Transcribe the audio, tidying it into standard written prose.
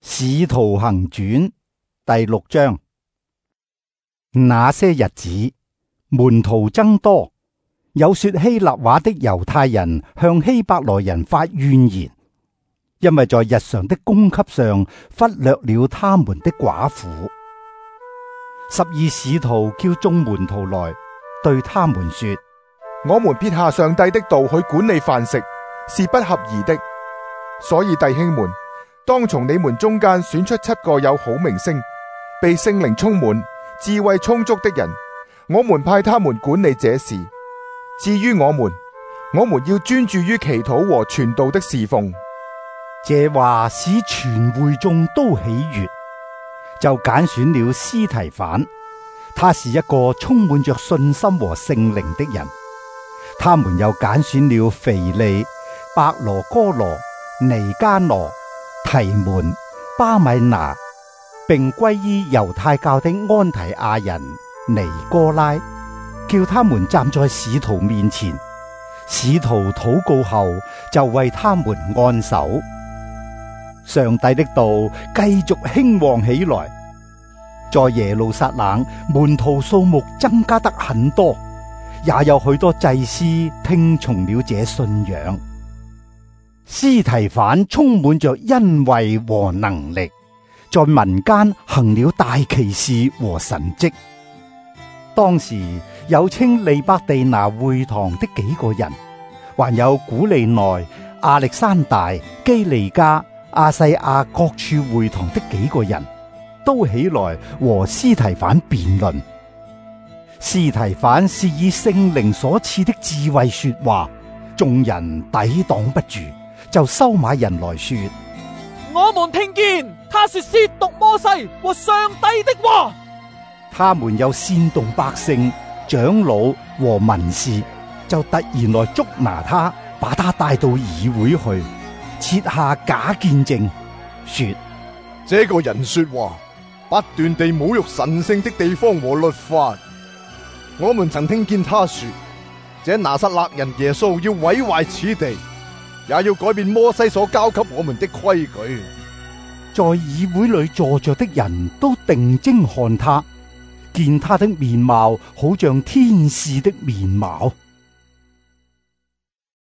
使徒行傳第6章。那些日子，門徒增多，有說希臘話的猶太人向希伯來人發怨言，因為在日常的供給上忽略了他們的寡婦。12使徒叫眾門徒來，對他們說： 我們撇下上帝的道去管理飯食，是不合宜的。所以弟兄們，當從你們中間選出7個有好名聲、被聖靈充滿、智慧充足的人，我們派他們管理這事。至於我們要專注於祈禱和傳道的侍奉。 這話使全會眾都喜悅，就揀選了司提反，他是一個充滿着信心和聖靈的人。他們又揀選了腓利、伯羅哥羅、尼加挪、提門、巴米拿，並歸依猶太教的安提亞人尼哥拉，叫他們站在使徒面前。使徒禱告後，就為他們按手。上帝的道繼續興旺起來，在耶路撒冷門徒數目增加得很多，也有許多祭司聽從了這信仰。司提反充滿着恩惠和能力，在民間行了大奇事和神蹟。當時有稱利百地拿會堂的幾個人，還有古利奈、亞歷山大、基利加、亞細亞各處會堂的幾個人，都起來和司提反辯論。司提反是以聖靈所賜的智慧說話，眾人抵擋不住，就收買人來說： 我們聽見他說褻瀆摩西和上帝的話。 他們又煽動百姓、長老和文士，就突然來捉拿他，把他帶到議會去，設下假見證，說： 這個人說話，不斷地侮辱神聖的地方和律法。我們曾聽見他說，這拿撒勒人耶穌要毀壞此地，也要改變摩西所交給我們的規矩。 在議會裏坐着的人都定睛看他，見他的面貌好像天使的面貌。